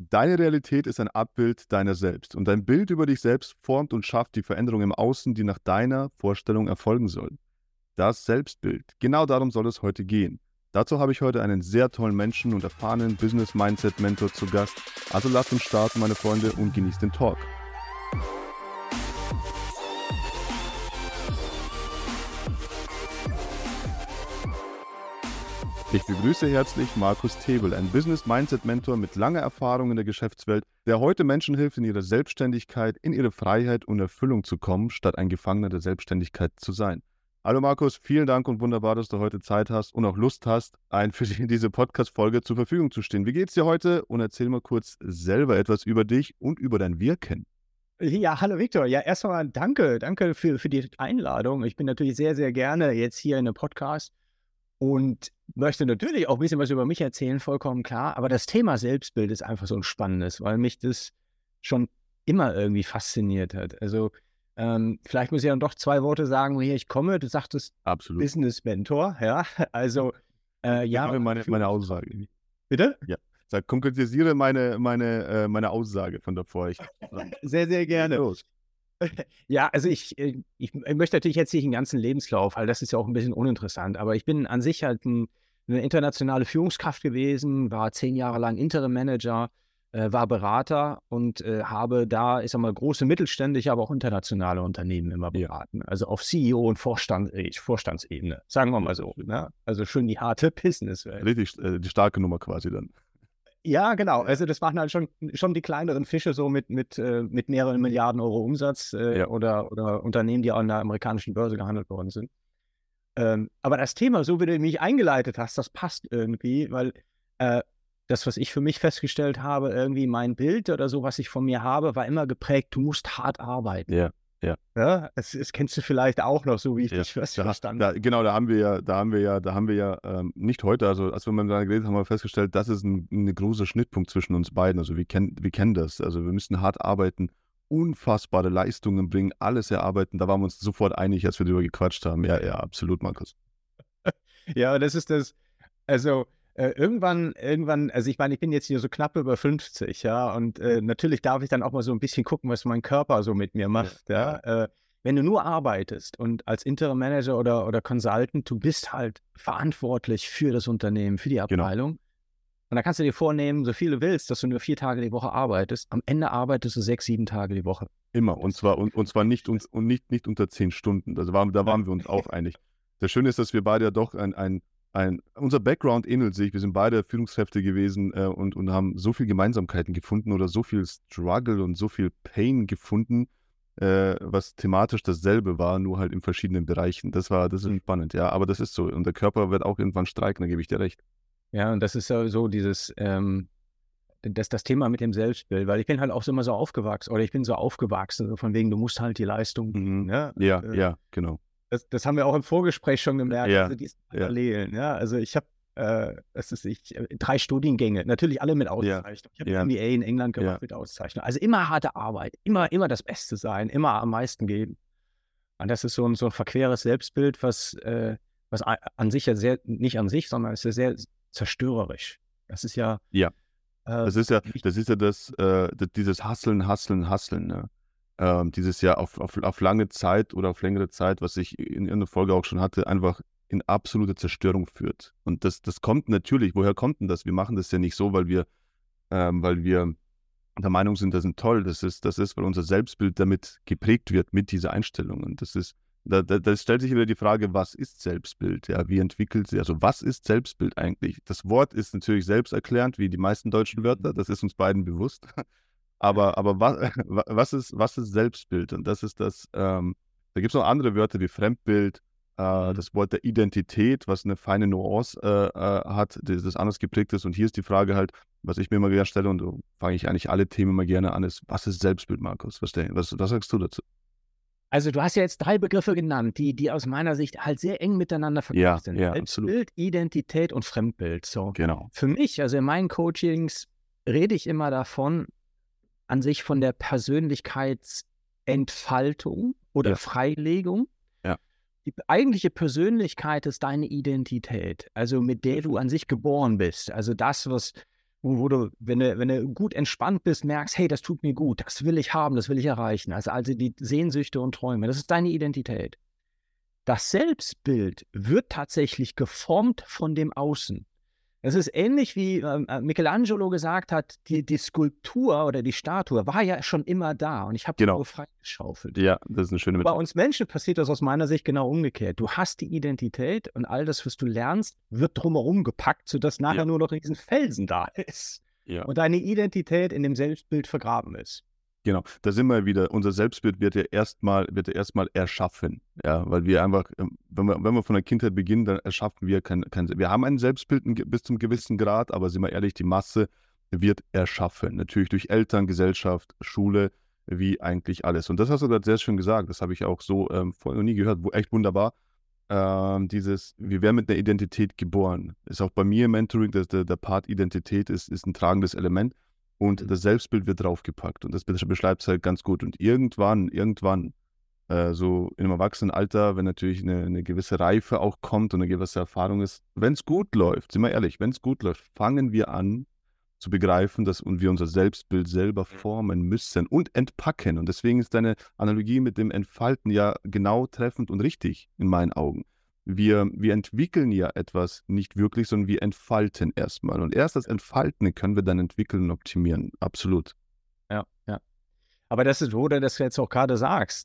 Deine Realität ist ein Abbild deiner selbst und dein Bild über dich selbst formt und schafft die Veränderung im Außen, die nach deiner Vorstellung erfolgen soll. Das Selbstbild. Genau darum soll es heute gehen. Dazu habe ich heute einen sehr tollen Menschen und erfahrenen Business-Mindset-Mentor zu Gast. Also lasst uns starten, meine Freunde, und genießt den Talk. Ich begrüße herzlich Markus Tebel, ein Business-Mindset-Mentor mit langer Erfahrung in der Geschäftswelt, der heute Menschen hilft, in ihre Selbstständigkeit, in ihre Freiheit und Erfüllung zu kommen, statt ein Gefangener der Selbstständigkeit zu sein. Hallo Markus, vielen Dank und wunderbar, dass du heute Zeit hast und auch Lust hast, für diese Podcast-Folge zur Verfügung zu stehen. Wie geht's dir heute? Und erzähl mal kurz selber etwas über dich und über dein Wirken. Ja, hallo Viktor. Ja, erstmal danke für die Einladung. Ich bin natürlich sehr, sehr gerne jetzt hier in einem Podcast und möchte natürlich auch ein bisschen was über mich erzählen, vollkommen klar. Aber das Thema Selbstbild ist einfach so ein spannendes, weil mich das schon immer irgendwie fasziniert hat. Also vielleicht muss ich dann doch 2 Worte sagen, woher ich komme. Du sagtest Absolut. Business Mentor, ja. Also Ja, meine Aussage. Bitte? Ja. Konkretisiere meine Aussage von davor. Sehr, sehr gerne. Los. Ja, also ich möchte natürlich jetzt nicht den ganzen Lebenslauf, weil das ist ja auch ein bisschen uninteressant, aber ich bin an sich halt 'ne internationale Führungskraft gewesen, war 10 Jahre lang Interim-Manager, war Berater und, habe da, ich sage mal, große mittelständische, aber auch internationale Unternehmen immer Ja. beraten. Also auf CEO und Vorstandsebene, sagen wir mal so, ne? Also schön die harte Businesswelt. Richtig, die starke Nummer quasi dann. Ja, genau. Ja. Also das waren halt schon die kleineren Fische so mit mehreren Milliarden Euro Umsatz, Ja. oder Unternehmen, die an der amerikanischen Börse gehandelt worden sind. Aber das Thema, so wie du mich eingeleitet hast, das passt irgendwie, weil, das, was ich für mich festgestellt habe, irgendwie mein Bild oder so, was ich von mir habe, war immer geprägt: „Du musst hart arbeiten." Ja, ja, Ja, das kennst du vielleicht auch noch, so wie ich ja. dich verstanden habe. Genau, da haben wir ja nicht heute, also als wir miteinander geredet haben, haben wir festgestellt, das ist 'n großer Schnittpunkt zwischen uns beiden. Also, wir kennen das. Also, wir müssen hart arbeiten, unfassbare Leistungen bringen, alles erarbeiten. Da waren wir uns sofort einig, als wir drüber gequatscht haben. Ja, ja, absolut, Markus. Ja, das ist das. Also, irgendwann, also, ich meine, ich bin jetzt hier so knapp über 50, ja, und, natürlich darf ich dann auch mal so ein bisschen gucken, was mein Körper so mit mir macht, ja. Wenn du nur arbeitest und als Interim Manager oder Consultant, du bist halt verantwortlich für das Unternehmen, für die Genau, Abteilung. Und da kannst du dir vornehmen, so viel du willst, dass du nur 4 Tage die Woche arbeitest. Am Ende arbeitest du 6, 7 Tage die Woche. immer. Und Das zwar nicht unter 10 Stunden. Also, da waren wir uns auch einig. Das Schöne ist, dass wir beide ja doch unser Background ähnelt sich. Wir sind beide Führungskräfte gewesen, und haben so viel Gemeinsamkeiten gefunden oder so viel Struggle und so viel Pain gefunden, was thematisch dasselbe war, nur halt in verschiedenen Bereichen. Das ist spannend, ja, aber das ist so. Und der Körper wird auch irgendwann streiken, da gebe ich dir recht. Ja, und das ist ja so dieses, das Thema mit dem Selbstbild, weil ich bin halt auch so immer so aufgewachsen oder ich bin so aufgewachsen, so von wegen, du musst halt die Leistung bringen, Mhm. ne? Ja, ja, genau. Das haben wir auch im Vorgespräch schon gemerkt, Ja, also diese ja, Parallelen, ja? Also, ich habe, 3 Studiengänge, natürlich alle mit ja, Auszeichnung. Ich habe 'n ja, MBA in England ja. gemacht mit Auszeichnung. Also, immer harte Arbeit, immer das Beste sein, immer am meisten geben. Und das ist so 'n verqueres Selbstbild, was an sich ja sehr nicht an sich, sondern ist ja sehr zerstörerisch. Das ist ja, Ja. äh, nicht Das ist ja dieses Hustlen, ne? Dieses ja auf lange Zeit oder auf längere Zeit, was ich in irgendeiner Folge auch schon hatte, einfach in absolute Zerstörung führt. Und das kommt natürlich, woher kommt denn das? Wir machen das ja nicht so, weil wir der Meinung sind, das sind toll. Das ist, weil unser Selbstbild damit geprägt wird mit dieser Einstellung. Und da stellt sich wieder die Frage, was ist Selbstbild? Ja, wie entwickelt sich, also was ist Selbstbild eigentlich? Das Wort ist natürlich selbsterklärend, wie die meisten deutschen Wörter, das ist uns beiden bewusst. Aber was ist Selbstbild? Und das ist da gibt es noch andere Wörter wie Fremdbild, das Wort der Identität, was eine feine Nuance hat, das anders geprägt ist. Und hier ist die Frage halt, was ich mir immer gerne stelle, und so fange ich eigentlich alle Themen immer gerne an, ist, was ist Selbstbild, Markus? Was sagst du dazu? Also, du hast ja jetzt 3 Begriffe genannt, die aus meiner Sicht halt sehr eng miteinander Ja, verknüpft sind. ja, absolut. Selbstbild, Identität und Fremdbild, so. Genau. Für mich, also in meinen Coachings rede ich immer davon, an sich von der Persönlichkeitsentfaltung oder Ja, Freilegung. ja, Die eigentliche Persönlichkeit ist deine Identität, also mit der du an sich geboren bist. Also das, wo du, wenn du gut entspannt bist, merkst, hey, das tut mir gut, das will ich haben, das will ich erreichen. Also die Sehnsüchte und Träume, das ist deine Identität. Das Selbstbild wird tatsächlich geformt von dem Außen. Es ist ähnlich wie Michelangelo gesagt hat, die Skulptur oder die Statue war ja schon immer da und ich habe die Genau. nur freigeschaufelt. Ja, das ist eine schöne Bei Metapher. uns Menschen passiert das aus meiner Sicht genau umgekehrt. Du hast die Identität und all das, was du lernst, wird drumherum gepackt, sodass nachher Ja, nur noch ein Felsen da ist ja. und deine Identität in dem Selbstbild vergraben ist. Genau, da sind wir wieder. Unser Selbstbild wird ja erstmal erschaffen. Ja, weil wir einfach, wenn wir von der Kindheit beginnen, dann erschaffen wir wir haben ein Selbstbild bis zum gewissen Grad, aber sind wir ehrlich, die Masse wird erschaffen. Natürlich durch Eltern, Gesellschaft, Schule, wie eigentlich alles. Und das hast du gerade sehr schön gesagt. Das habe ich auch so vorher noch nie gehört. Echt wunderbar. Wir werden mit einer Identität geboren. Ist auch bei mir im Mentoring, der Part Identität ist ein tragendes Element. Und das Selbstbild wird draufgepackt. Und das beschreibt es halt ganz gut. Und irgendwann, so in einem Erwachsenenalter, wenn natürlich eine gewisse Reife auch kommt und eine gewisse Erfahrung ist, wenn es gut läuft, sind wir ehrlich, wenn es gut läuft, fangen wir an zu begreifen, dass wir unser Selbstbild selber formen müssen und entpacken. Und deswegen ist deine Analogie mit dem Entfalten ja genau treffend und richtig in meinen Augen. Wir entwickeln ja etwas nicht wirklich, sondern wir entfalten erstmal. Und erst das Entfalten können wir dann entwickeln und optimieren. Absolut. Ja, ja. Aber das ist, wo du das jetzt auch gerade sagst,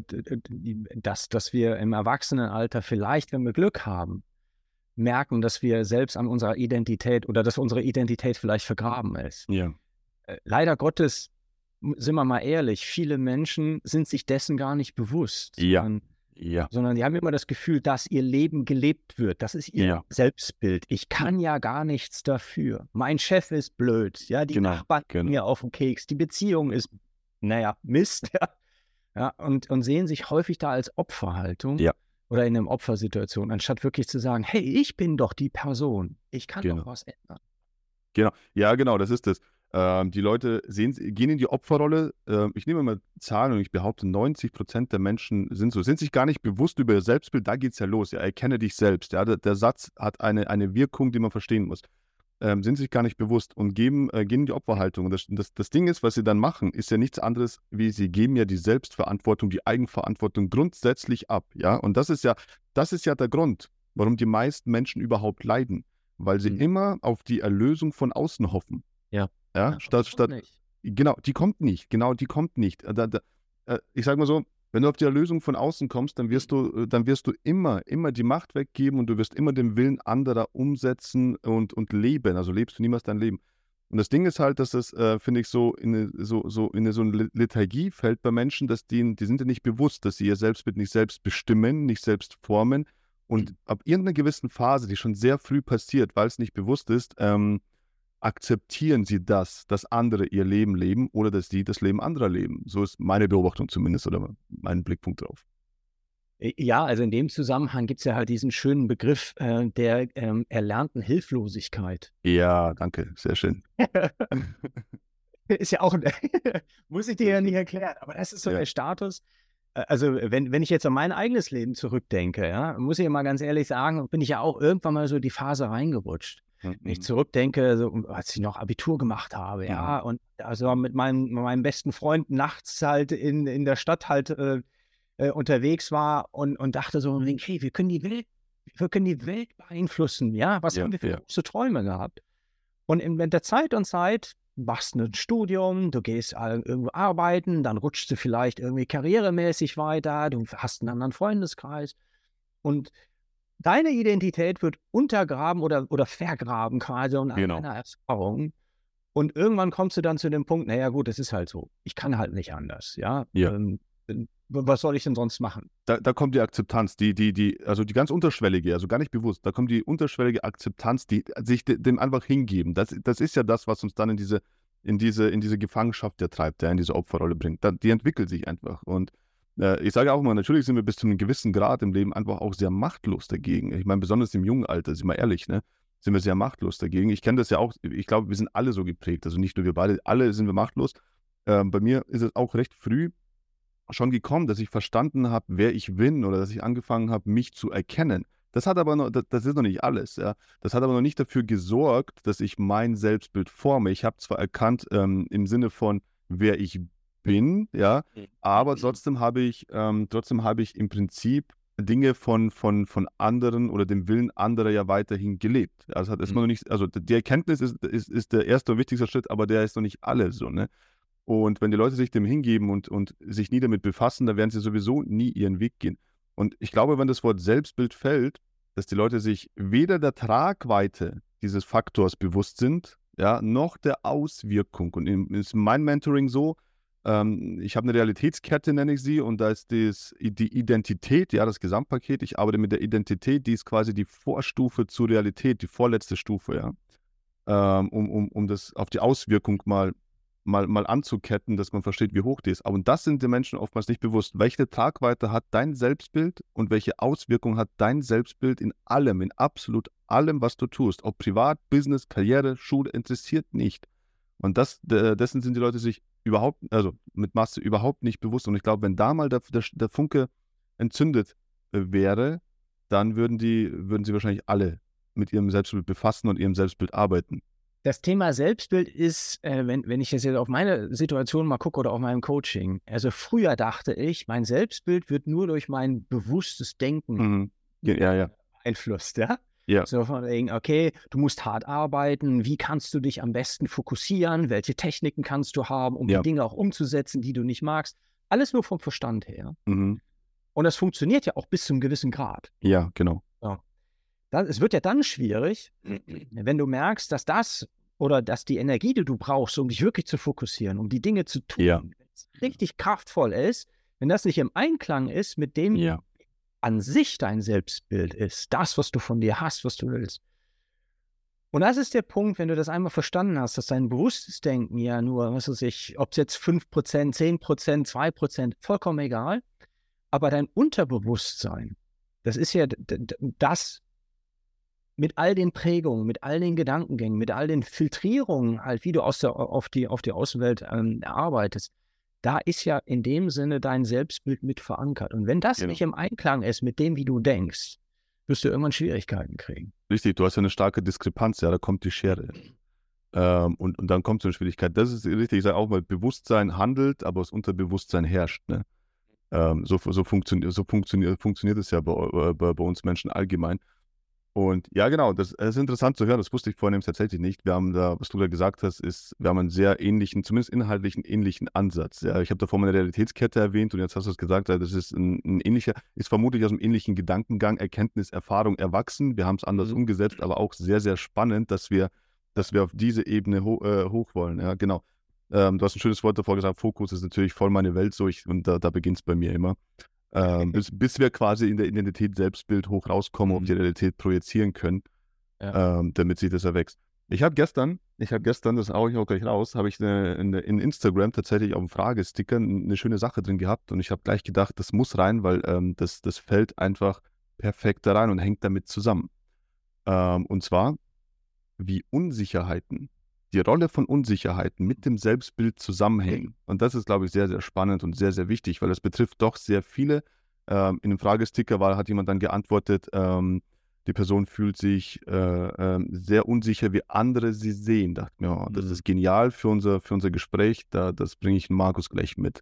dass wir im Erwachsenenalter vielleicht, wenn wir Glück haben, merken, dass wir selbst an unserer Identität oder dass unsere Identität vielleicht vergraben ist. Ja. Leider Gottes, sind wir mal ehrlich, viele Menschen sind sich dessen gar nicht bewusst, Ja. Ja. sondern die haben immer das Gefühl, dass ihr Leben gelebt wird. Das ist ihr Ja. Selbstbild. Ich kann ja gar nichts dafür. Mein Chef ist blöd. Ja, die Genau. Nachbarn gehen mir auf den Keks. Die Beziehung ist, naja, Mist. Ja, und sehen sich häufig da als Opferhaltung Ja. oder in einer Opfersituation, anstatt wirklich zu sagen, hey, ich bin doch die Person. Ich kann Genau. doch was ändern. Genau. Ja, genau, das ist es. Die Leute gehen in die Opferrolle. Ich nehme mal Zahlen und ich behaupte, 90% der Menschen sind sich gar nicht bewusst über ihr Selbstbild. Da geht es ja los. Ja, erkenne dich selbst. Ja, der Satz hat eine Wirkung, die man verstehen muss. Sind sich gar nicht bewusst und gehen in die Opferhaltung. Und das Ding ist, was sie dann machen, ist ja nichts anderes, wie sie geben ja die Selbstverantwortung, die Eigenverantwortung grundsätzlich ab. Ja, und das ist ja der Grund, warum die meisten Menschen überhaupt leiden, weil sie immer auf die Erlösung von außen hoffen. Ja. Ja, genau, die kommt nicht. Ich sage mal so, wenn du auf die Erlösung von außen kommst, dann wirst du immer die Macht weggeben und du wirst immer den Willen anderer umsetzen und leben. Also lebst du niemals dein Leben. Und das Ding ist halt, dass das, finde ich, so in eine Lethargie fällt bei Menschen, dass die sind ja nicht bewusst, dass sie ihr Selbstbild nicht selbst bestimmen, nicht selbst formen. Und ab irgendeiner gewissen Phase, die schon sehr früh passiert, weil es nicht bewusst ist, akzeptieren sie das, dass andere ihr Leben leben oder dass sie das Leben anderer leben. So ist meine Beobachtung zumindest oder mein Blickpunkt drauf. Ja, also in dem Zusammenhang gibt es ja halt diesen schönen Begriff der erlernten Hilflosigkeit. Ja, danke, sehr schön. Ist ja auch, muss ich dir ja nicht erklären, aber das ist so der Status. Also wenn ich jetzt an mein eigenes Leben zurückdenke, ja, muss ich ja mal ganz ehrlich sagen, bin ich ja auch irgendwann mal so die Phase reingerutscht. Wenn ich zurückdenke, so, als ich noch Abitur gemacht habe, ja, und also mit meinem besten Freund nachts halt in der Stadt halt unterwegs war und dachte so, hey, wir können die Welt beeinflussen, ja, was haben wir für große Träume gehabt? Und mit der Zeit machst du ein Studium, du gehst irgendwo arbeiten, dann rutschst du vielleicht irgendwie karrieremäßig weiter, du hast einen anderen Freundeskreis und deine Identität wird untergraben oder vergraben quasi und deiner Erfahrung. Und irgendwann kommst du dann zu dem Punkt, naja gut, es ist halt so, ich kann halt nicht anders, ja. Was soll ich denn sonst machen? Da kommt die Akzeptanz, also die ganz unterschwellige, also gar nicht bewusst, da kommt die unterschwellige Akzeptanz, die sich dem einfach hingeben. Das ist ja das, was uns dann in diese Gefangenschaft treibt, in diese Opferrolle bringt. Die entwickelt sich einfach. Und ich sage auch mal, natürlich sind wir bis zu einem gewissen Grad im Leben einfach auch sehr machtlos dagegen. Ich meine, besonders im jungen Alter, sind wir ehrlich, ne? Sind wir sehr machtlos dagegen. Ich kenne das ja auch, ich glaube, wir sind alle so geprägt, also nicht nur wir beide, alle sind wir machtlos. Bei mir ist es auch recht früh schon gekommen, dass ich verstanden habe, wer ich bin oder dass ich angefangen habe, mich zu erkennen. Das hat aber noch, das ist noch nicht alles, ja. Das hat aber noch nicht dafür gesorgt, dass ich mein Selbstbild forme. Ich habe zwar erkannt, im Sinne von, wer ich bin, ja, aber trotzdem habe ich im Prinzip Dinge von anderen oder dem Willen anderer ja weiterhin gelebt. Also hat erstmal noch nicht, also die Erkenntnis ist der erste und wichtigste Schritt, aber der ist noch nicht alles so, ne? Und wenn die Leute sich dem hingeben und sich nie damit befassen, dann werden sie sowieso nie ihren Weg gehen. Und ich glaube, wenn das Wort Selbstbild fällt, dass die Leute sich weder der Tragweite dieses Faktors bewusst sind, ja, noch der Auswirkung. Und ist mein Mentoring so, ich habe eine Realitätskette, nenne ich sie, und da ist die Identität, ja, das Gesamtpaket. Ich arbeite mit der Identität, die ist quasi die Vorstufe zur Realität, die vorletzte Stufe, ja, um das auf die Auswirkung mal anzuketten, dass man versteht, wie hoch die ist. Aber das sind den Menschen oftmals nicht bewusst. Welche Tragweite hat dein Selbstbild und welche Auswirkung hat dein Selbstbild in allem, in absolut allem, was du tust? Ob privat, Business, Karriere, Schule, interessiert nicht. Und dessen sind die Leute sich also mit Masse überhaupt nicht bewusst. Und ich glaube, wenn da mal der Funke entzündet wäre, dann würden sie wahrscheinlich alle mit ihrem Selbstbild befassen und ihrem Selbstbild arbeiten. Das Thema Selbstbild ist, wenn ich jetzt auf meine Situation mal gucke oder auf meinem Coaching, also früher dachte ich, mein Selbstbild wird nur durch mein bewusstes Denken beeinflusst, ja? Ja. So von wegen, okay, du musst hart arbeiten, wie kannst du dich am besten fokussieren, welche Techniken kannst du haben, um die Dinge auch umzusetzen, die du nicht magst. Alles nur vom Verstand her. Und das funktioniert ja auch bis zu einem gewissen Grad. Ja, genau. Ja. Es wird ja dann schwierig, wenn du merkst, dass die Energie, die du brauchst, um dich wirklich zu fokussieren, um die Dinge zu tun, wenn es richtig kraftvoll ist, wenn das nicht im Einklang ist mit dem, an sich dein Selbstbild ist, das, was du von dir hast, was du willst. Und das ist der Punkt, wenn du das einmal verstanden hast, dass dein bewusstes Denken ja nur, was weiß ich, ob es jetzt 5%, 10%, 2%, vollkommen egal, aber dein Unterbewusstsein, das ist ja das mit all den Prägungen, mit all den Gedankengängen, mit all den Filtrierungen, halt, wie du auf die Außenwelt arbeitest, da ist ja in dem Sinne dein Selbstbild mit verankert. Und wenn das nicht im Einklang ist mit dem, wie du denkst, wirst du irgendwann Schwierigkeiten kriegen. Richtig, du hast ja eine starke Diskrepanz, ja, da kommt die Schere. Und dann kommt so eine Schwierigkeit. Das ist richtig, ich sage auch mal, Bewusstsein handelt, aber das Unterbewusstsein herrscht. Ne? So funktioniert es ja bei uns Menschen allgemein. Und ja, genau, das ist interessant zu hören, das wusste ich vorhin tatsächlich nicht. Wir haben da, was du da gesagt hast, wir haben einen sehr ähnlichen, zumindest inhaltlichen ähnlichen Ansatz. Ja, ich habe davor meine Realitätskette erwähnt und jetzt hast du es gesagt, das ist ein ähnlicher, ist vermutlich aus einem ähnlichen Gedankengang, Erkenntnis, Erfahrung erwachsen. Wir haben es anders umgesetzt, aber auch sehr, sehr spannend, dass wir auf diese Ebene hoch wollen. Ja, genau. Du hast ein schönes Wort davor gesagt, Fokus ist natürlich voll meine Welt so, und da beginnt es bei mir immer. Bis wir quasi in der Identität Selbstbild hoch rauskommen und die Realität projizieren können, damit sich das erwächst. Ich habe gestern, das haue ich auch gleich raus, habe ich in Instagram tatsächlich auf dem Fragesticker eine schöne Sache drin gehabt und ich habe gleich gedacht, das muss rein, weil das fällt einfach perfekt da rein und hängt damit zusammen. Und zwar, wie die Rolle von Unsicherheiten mit dem Selbstbild zusammenhängen. Und das ist, glaube ich, sehr, sehr spannend und sehr, sehr wichtig, weil das betrifft doch sehr viele. In dem Fragesticker hat jemand dann geantwortet, die Person fühlt sich sehr unsicher, wie andere sie sehen. Dachte mir, oh, das ist genial für unser Gespräch, das bringe ich Markus gleich mit.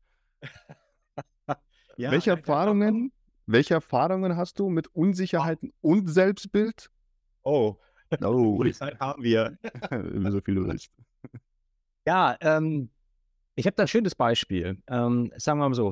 Ja, welche Erfahrungen hast du mit Unsicherheiten und Selbstbild? Die Zeit haben wir. So viel du willst. Ja, ich habe da ein schönes Beispiel. Sagen wir mal so,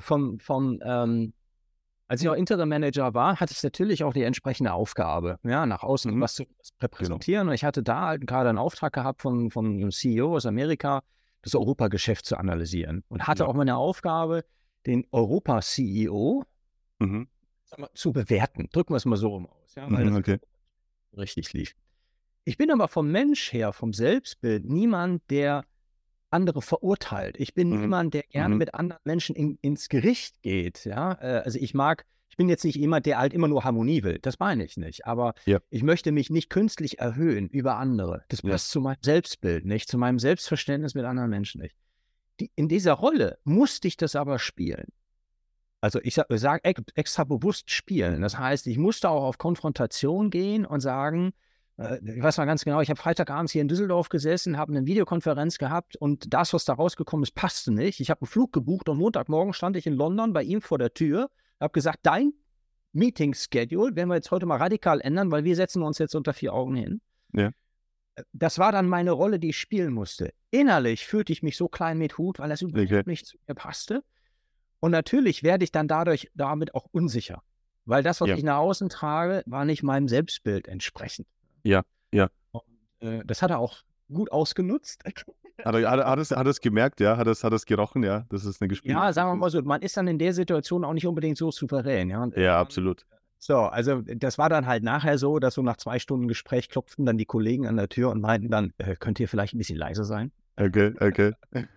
als ich noch Interim-Manager war, hatte ich natürlich auch die entsprechende Aufgabe, ja, nach außen was zu repräsentieren. Genau. Und ich hatte da halt gerade einen Auftrag gehabt von einem CEO aus Amerika, das Europageschäft zu analysieren. Und hatte auch mal eine Aufgabe, den Europa-CEO zu bewerten. Drücken wir es mal so rum aus, ja, weil das richtig lief. Ich bin aber vom Mensch her, vom Selbstbild, niemand, der andere verurteilt. Ich bin niemand, der gerne mit anderen Menschen ins Gericht geht. Ja? Also ich bin jetzt nicht jemand, der halt immer nur Harmonie will. Das meine ich nicht. Aber ich möchte mich nicht künstlich erhöhen über andere. Das passt zu meinem Selbstbild nicht, zu meinem Selbstverständnis mit anderen Menschen nicht. In dieser Rolle musste ich das aber spielen. Also ich sage extra bewusst spielen. Das heißt, ich musste auch auf Konfrontation gehen und sagen, ich weiß mal ganz genau, ich habe Freitagabends hier in Düsseldorf gesessen, habe eine Videokonferenz gehabt und das, was da rausgekommen ist, passte nicht. Ich habe einen Flug gebucht und Montagmorgen stand ich in London bei ihm vor der Tür, habe gesagt, dein Meeting-Schedule werden wir jetzt heute mal radikal ändern, weil wir setzen uns jetzt unter 4 Augen hin. Ja. Das war dann meine Rolle, die ich spielen musste. Innerlich fühlte ich mich so klein mit Hut, weil das überhaupt nicht zu mir passte. Und natürlich werde ich dann damit auch unsicher. Weil das, was ich nach außen trage, war nicht meinem Selbstbild entsprechend. Ja. Und, das hat er auch gut ausgenutzt. Hat es gemerkt, ja? Hat es gerochen, ja? Das ist eine Gespräch. Ja, sagen wir mal so, man ist dann in der Situation auch nicht unbedingt so souverän. Ja, absolut. So, also das war dann halt nachher so, dass so nach 2 Stunden Gespräch klopften dann die Kollegen an der Tür und meinten dann, könnt ihr vielleicht ein bisschen leiser sein? Okay.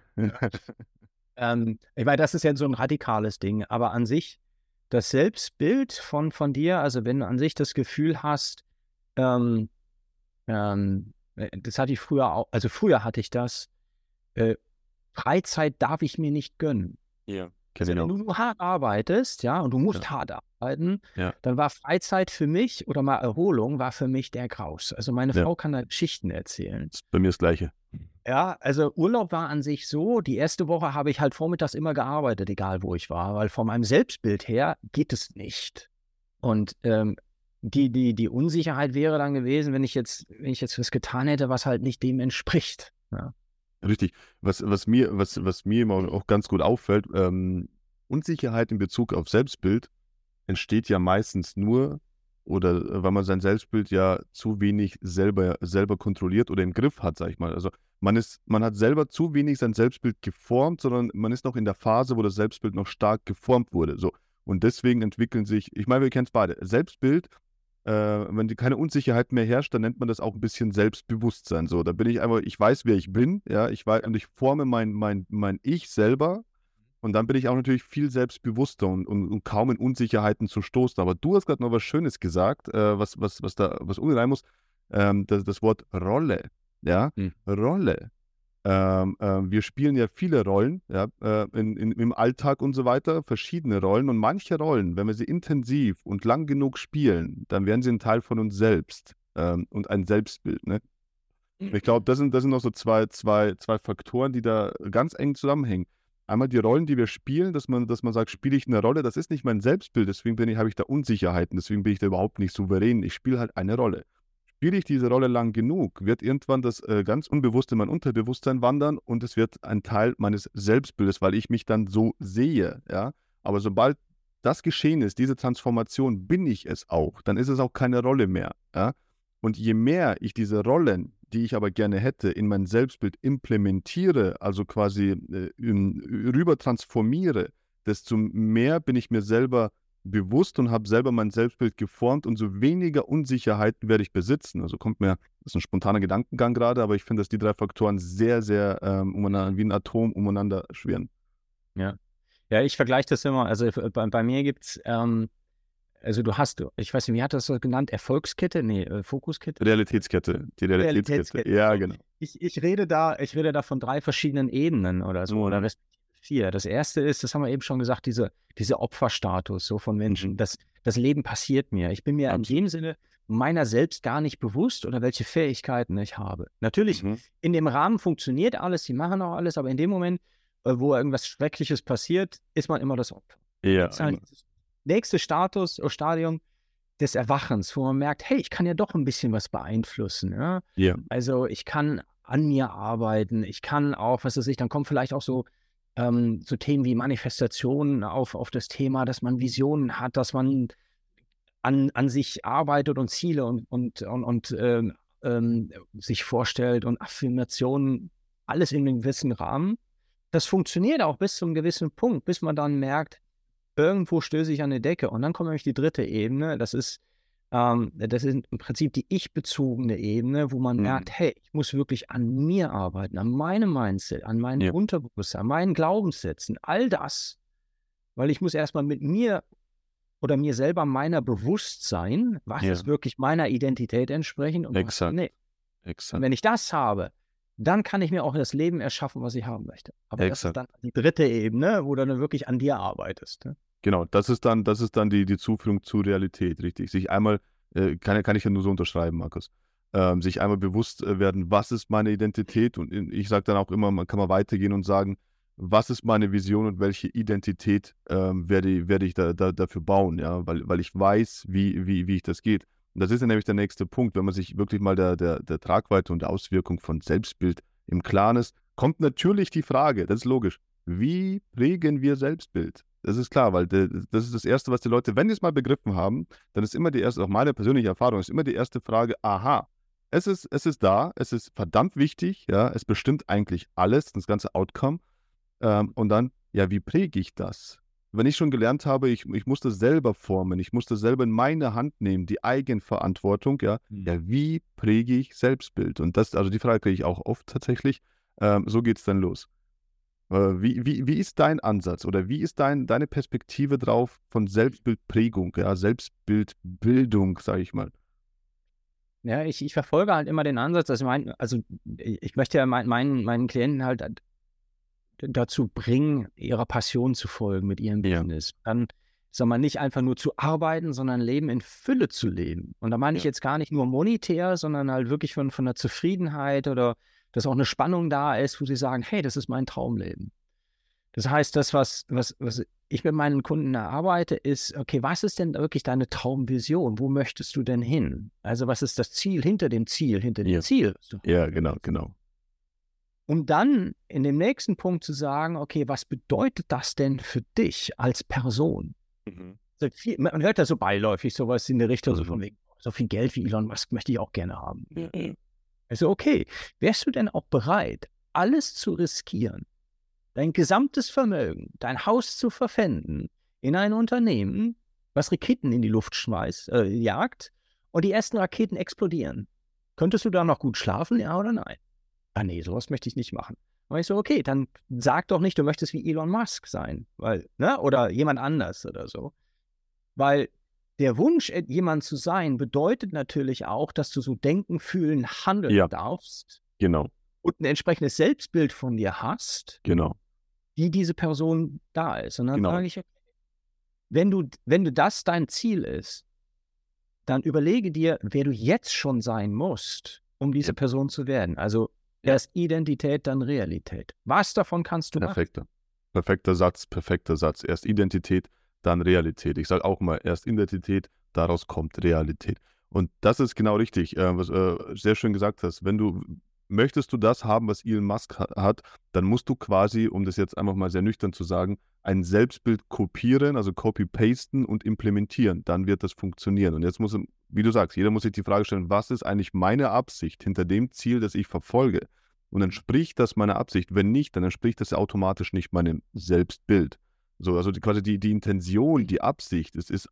Ich meine, das ist ja so ein radikales Ding, aber an sich, das Selbstbild von dir, also wenn du an sich das Gefühl hast, das hatte ich früher auch, also früher hatte ich das, Freizeit darf ich mir nicht gönnen. Ja. Also wenn du hart arbeitest, ja, und du musst hart arbeiten, dann war Freizeit für mich oder mal Erholung war für mich der Graus. Also meine Frau kann da Geschichten erzählen. Das ist bei mir das Gleiche. Ja, also Urlaub war an sich so, die erste Woche habe ich halt vormittags immer gearbeitet, egal wo ich war, weil von meinem Selbstbild her geht es nicht. Und die Unsicherheit wäre dann gewesen, wenn ich jetzt was getan hätte, was halt nicht dem entspricht. Ja. Richtig. Was mir immer auch ganz gut auffällt, Unsicherheit in Bezug auf Selbstbild entsteht ja meistens nur, oder weil man sein Selbstbild ja zu wenig selber kontrolliert oder im Griff hat, sag ich mal. Also man hat selber zu wenig sein Selbstbild geformt, sondern man ist noch in der Phase, wo das Selbstbild noch stark geformt wurde. So. Und deswegen entwickeln sich, ich meine, wir kennen es beide, Selbstbild, wenn keine Unsicherheit mehr herrscht, dann nennt man das auch ein bisschen Selbstbewusstsein. So, da bin ich einfach, ich weiß, wer ich bin, ja, ich weiß, und ich forme mein Ich selber. Und dann bin ich auch natürlich viel selbstbewusster und kaum in Unsicherheiten zu stoßen. Aber du hast gerade noch was Schönes gesagt, was unrein muss, das Wort Rolle. Ja, Rolle. Wir spielen ja viele Rollen, ja, im Alltag und so weiter, verschiedene Rollen. Und manche Rollen, wenn wir sie intensiv und lang genug spielen, dann werden sie ein Teil von uns selbst und ein Selbstbild. Ne? Ich glaube, das sind noch so zwei Faktoren, die da ganz eng zusammenhängen. Einmal die Rollen, die wir spielen, dass man sagt, spiele ich eine Rolle, das ist nicht mein Selbstbild, deswegen habe ich da Unsicherheiten, deswegen bin ich da überhaupt nicht souverän. Ich spiele halt eine Rolle. Spiele ich diese Rolle lang genug, wird irgendwann das ganz unbewusst in mein Unterbewusstsein wandern und es wird ein Teil meines Selbstbildes, weil ich mich dann so sehe. Ja? Aber sobald das geschehen ist, diese Transformation, bin ich es auch, dann ist es auch keine Rolle mehr. Ja? Und je mehr ich diese Rollen, die ich aber gerne hätte, in mein Selbstbild implementiere, also quasi rüber transformiere, desto mehr bin ich mir selber bewusst und habe selber mein Selbstbild geformt und so weniger Unsicherheiten werde ich besitzen. Also das ist ein spontaner Gedankengang gerade, aber ich finde, dass die 3 Faktoren sehr, sehr wie ein Atom umeinander schwirren. Ja, ich vergleiche das immer. Also bei mir gibt es, also ich weiß nicht, wie hat das so genannt? Erfolgskette? Nee, Fokuskette? Realitätskette. Die Realitätskette. Ja, genau. Ich rede da von 3 verschiedenen Ebenen oder so, oder respektive 4. Das erste ist, das haben wir eben schon gesagt, dieser Opferstatus so von Menschen. Das Leben passiert mir. Ich bin mir in dem Sinne meiner selbst gar nicht bewusst oder welche Fähigkeiten ich habe. Natürlich, in dem Rahmen funktioniert alles, die machen auch alles, aber in dem Moment, wo irgendwas Schreckliches passiert, ist man immer das Opfer. Ja. Das ist halt das nächste Stadium des Erwachens, wo man merkt, hey, ich kann ja doch ein bisschen was beeinflussen. Ja? Ja. Also ich kann an mir arbeiten, ich kann auch, was weiß ich, dann kommen vielleicht auch so Themen wie Manifestationen auf das Thema, dass man Visionen hat, dass man an sich arbeitet und Ziele und sich vorstellt und Affirmationen, alles in einem gewissen Rahmen. Das funktioniert auch bis zu einem gewissen Punkt, bis man dann merkt, irgendwo stöße ich an eine Decke. Und dann kommt nämlich die 3. Ebene. Das ist im Prinzip die ich-bezogene Ebene, wo man merkt, hey, ich muss wirklich an mir arbeiten, an meinem Mindset, an meinem Unterbewusstsein, an meinen Glaubenssätzen, all das. Weil ich muss erstmal mit mir oder mir selber meiner bewusst sein, was ist wirklich meiner Identität entsprechend und was nicht. Und wenn ich das habe, dann kann ich mir auch das Leben erschaffen, was ich haben möchte. Aber das ist dann die 3. Ebene, wo du dann wirklich an dir arbeitest. Ne? Genau, das ist dann die Zuführung zur Realität, richtig. Sich einmal, kann ich ja nur so unterschreiben, Markus. Sich einmal bewusst werden, was ist meine Identität? Und ich sage dann auch immer, man kann mal weitergehen und sagen, was ist meine Vision und welche Identität werde ich dafür bauen, ja, weil ich weiß, wie ich das geht. Und das ist dann nämlich der nächste Punkt, wenn man sich wirklich mal der Tragweite und der Auswirkung von Selbstbild im Klaren ist, kommt natürlich die Frage, das ist logisch, wie prägen wir Selbstbild? Das ist klar, weil das ist das Erste, was die Leute, wenn die es mal begriffen haben, dann ist immer die erste, auch meine persönliche Erfahrung, ist immer die erste Frage, aha, es ist da, es ist verdammt wichtig, ja, es bestimmt eigentlich alles, das ganze Outcome. Und dann, ja, wie präge ich das? Wenn ich schon gelernt habe, ich muss das selber formen, ich muss das selber in meine Hand nehmen, die Eigenverantwortung, ja, wie präge ich Selbstbild? Und das, also die Frage kriege ich auch oft tatsächlich. So geht es dann los. Wie ist dein Ansatz oder wie ist deine Perspektive drauf von Selbstbildprägung, ja, Selbstbildbildung, sage ich mal? Ja, ich verfolge halt immer den Ansatz, dass ich möchte ja meinen Klienten halt dazu bringen, ihrer Passion zu folgen mit ihrem Ja, Business. Dann, sag mal, nicht einfach nur zu arbeiten, sondern Leben in Fülle zu leben. Und da meine ich ja, jetzt gar nicht nur monetär, sondern halt wirklich von der Zufriedenheit oder dass auch eine Spannung da ist, wo sie sagen, hey, das ist mein Traumleben. Das heißt, das, was ich mit meinen Kunden erarbeite, ist, okay, was ist denn wirklich deine Traumvision? Wo möchtest du denn hin? Also, was ist das Ziel hinter dem Ziel, hinter dem ja, Ziel? So. ja, genau, genau. Um dann in dem nächsten Punkt zu sagen, okay, was bedeutet das denn für dich als Person? Mhm. Man hört ja so beiläufig sowas in der Richtung, so von Mhm. wegen, so viel Geld wie Elon Musk möchte ich auch gerne haben. Ja, ja. Also, okay, wärst du denn auch bereit, alles zu riskieren, dein gesamtes Vermögen, dein Haus zu verpfänden in ein Unternehmen, was Raketen in die Luft jagt und die ersten Raketen explodieren? Könntest du da noch gut schlafen, ja oder nein? Ah nee, sowas möchte ich nicht machen. Und ich so, okay, dann sag doch nicht, du möchtest wie Elon Musk sein, weil, ne, oder jemand anders oder so. Weil der Wunsch, jemand zu sein, bedeutet natürlich auch, dass du so denken, fühlen, handeln Ja, darfst genau, und ein entsprechendes Selbstbild von dir hast, genau, wie diese Person da ist. Und dann genau. sage ich, wenn du das dein Ziel ist, dann überlege dir, wer du jetzt schon sein musst, um Ja, diese Person zu werden. Also ja. erst Identität, dann Realität. Was davon kannst du machen? Perfekter. Perfekter Satz, perfekter Satz. Erst Identität, dann Realität. Ich sage auch mal, erst Identität, daraus kommt Realität. Und das ist genau richtig, was sehr schön gesagt hast. Möchtest du das haben, was Elon Musk hat, dann musst du quasi, um das jetzt einfach mal sehr nüchtern zu sagen, ein Selbstbild kopieren, also copy-pasten und implementieren. Dann wird das funktionieren. Und jetzt wie du sagst, jeder muss sich die Frage stellen, was ist eigentlich meine Absicht hinter dem Ziel, das ich verfolge? Und entspricht das meiner Absicht? Wenn nicht, dann entspricht das automatisch nicht meinem Selbstbild. So, also quasi die Intention, die Absicht, es ist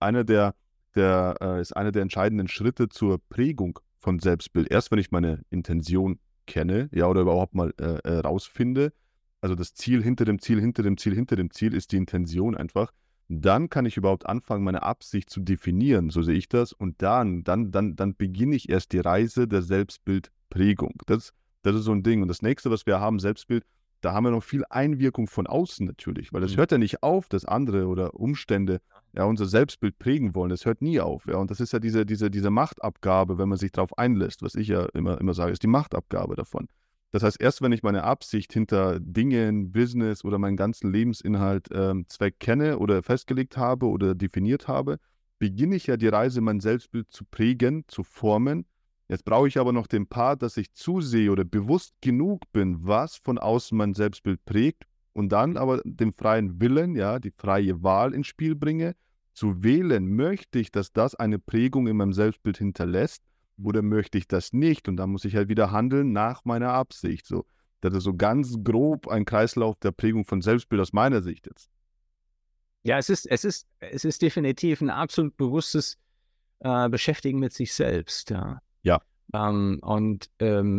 ist einer der entscheidenden Schritte zur Prägung von Selbstbild. Erst wenn ich meine Intention kenne, ja, oder überhaupt mal rausfinde, also das Ziel hinter dem Ziel, hinter dem Ziel, hinter dem Ziel ist die Intention einfach, dann kann ich überhaupt anfangen, meine Absicht zu definieren, so sehe ich das, und dann beginne ich erst die Reise der Selbstbildprägung. Das ist so ein Ding. Und das nächste, was wir haben, Selbstbild, da haben wir noch viel Einwirkung von außen natürlich, weil es hört ja nicht auf, dass andere oder Umstände ja unser Selbstbild prägen wollen. Das hört nie auf. Ja. Und das ist ja diese Machtabgabe, wenn man sich darauf einlässt, was ich ja immer sage, ist die Machtabgabe davon. Das heißt, erst wenn ich meine Absicht hinter Dingen, Business oder meinen ganzen Lebensinhalt Zweck kenne oder festgelegt habe oder definiert habe, beginne ich ja die Reise, mein Selbstbild zu prägen, zu formen. Jetzt brauche ich aber noch den Part, dass ich zusehe oder bewusst genug bin, was von außen mein Selbstbild prägt und dann aber den freien Willen, ja, die freie Wahl ins Spiel bringe, zu wählen, möchte ich, dass das eine Prägung in meinem Selbstbild hinterlässt oder möchte ich das nicht? Und dann muss ich halt wieder handeln nach meiner Absicht. So, das ist so ganz grob ein Kreislauf der Prägung von Selbstbild aus meiner Sicht jetzt. Ja, es ist definitiv ein absolut bewusstes Beschäftigen mit sich selbst. Ja. Ja, Und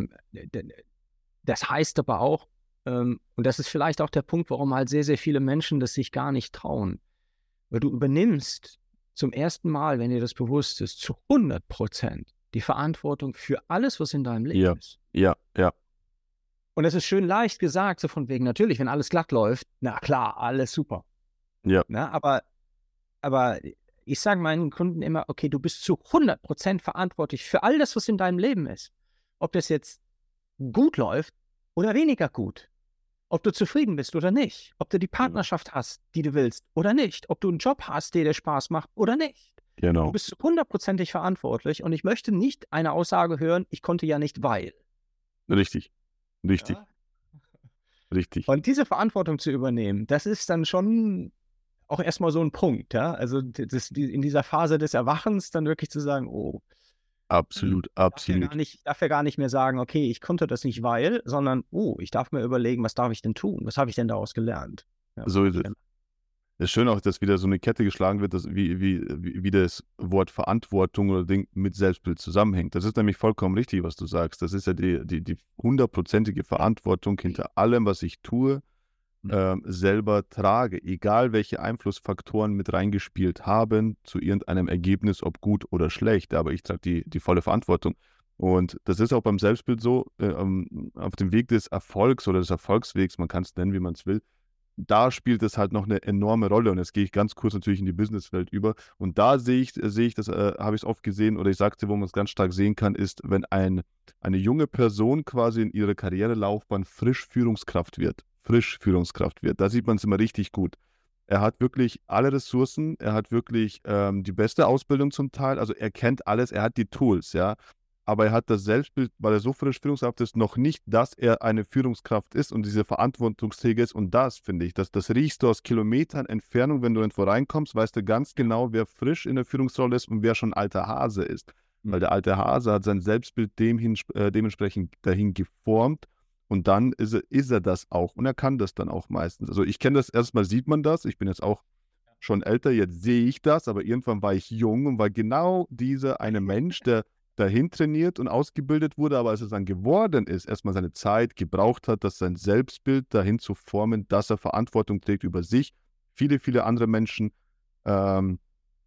das heißt aber auch, und das ist vielleicht auch der Punkt, warum halt sehr, sehr viele Menschen das sich gar nicht trauen, weil du übernimmst zum ersten Mal, wenn dir das bewusst ist, zu 100% die Verantwortung für alles, was in deinem ja, Leben ist. ja, ja, Und das ist schön leicht gesagt, so von wegen, natürlich, wenn alles glatt läuft, na klar, alles super. ja, Ne? Aber aber ich sage meinen Kunden immer, okay, du bist zu 100% verantwortlich für all das, was in deinem Leben ist. Ob das jetzt gut läuft oder weniger gut. Ob du zufrieden bist oder nicht. Ob du die Genau. Partnerschaft hast, die du willst oder nicht. Ob du einen Job hast, der dir Spaß macht oder nicht. Du Genau. bist 100%ig verantwortlich und ich möchte nicht eine Aussage hören, ich konnte ja nicht, weil. Richtig. Richtig. Ja? Richtig. Und diese Verantwortung zu übernehmen, das ist dann schon auch erstmal so ein Punkt, ja. Also in dieser Phase des Erwachens dann wirklich zu sagen, oh, Absolut, absolut. ich darf ja gar nicht mehr sagen, okay, ich konnte das nicht, weil, sondern, oh, ich darf mir überlegen, was darf ich denn tun? Was habe ich denn daraus gelernt? Ja, was So habe ist ich es. denn? Es ist schön auch, dass wieder so eine Kette geschlagen wird, dass wie das Wort Verantwortung oder Ding mit Selbstbild zusammenhängt. Das ist nämlich vollkommen richtig, was du sagst. Das ist ja die 100%ige Verantwortung hinter allem, was ich tue, selber trage, egal welche Einflussfaktoren mit reingespielt haben zu irgendeinem Ergebnis, ob gut oder schlecht, aber ich trage die volle Verantwortung. Und das ist auch beim Selbstbild so, auf dem Weg des Erfolgs oder des Erfolgswegs, man kann es nennen, wie man es will, da spielt es halt noch eine enorme Rolle. Und jetzt gehe ich ganz kurz natürlich in die Businesswelt über. Und da sehe ich das, habe ich es oft gesehen, oder ich sagte, wo man es ganz stark sehen kann, ist, wenn eine junge Person quasi in ihrer Karrierelaufbahn frisch Führungskraft wird. Frisch Führungskraft wird. Da sieht man es immer richtig gut. Er hat wirklich alle Ressourcen, er hat wirklich die beste Ausbildung zum Teil, also er kennt alles, er hat die Tools, ja. Aber er hat das Selbstbild, weil er so frisch Führungskraft ist, noch nicht, dass er eine Führungskraft ist und diese Verantwortungsträger ist. Und das finde ich, das riechst du aus Kilometern Entfernung, wenn du irgendwo reinkommst, weißt du ganz genau, wer frisch in der Führungsrolle ist und wer schon alter Hase ist. Weil der alte Hase hat sein Selbstbild dementsprechend dahin geformt und dann ist er das auch. Und er kann das dann auch meistens. Also ich kenne das, erstmal sieht man das. Ich bin jetzt auch schon älter, jetzt sehe ich das, aber irgendwann war ich jung und war genau dieser eine Mensch, der dahin trainiert und ausgebildet wurde, aber als es dann geworden ist, erstmal seine Zeit gebraucht hat, dass sein Selbstbild dahin zu formen, dass er Verantwortung trägt über sich, viele, viele andere Menschen. Ähm,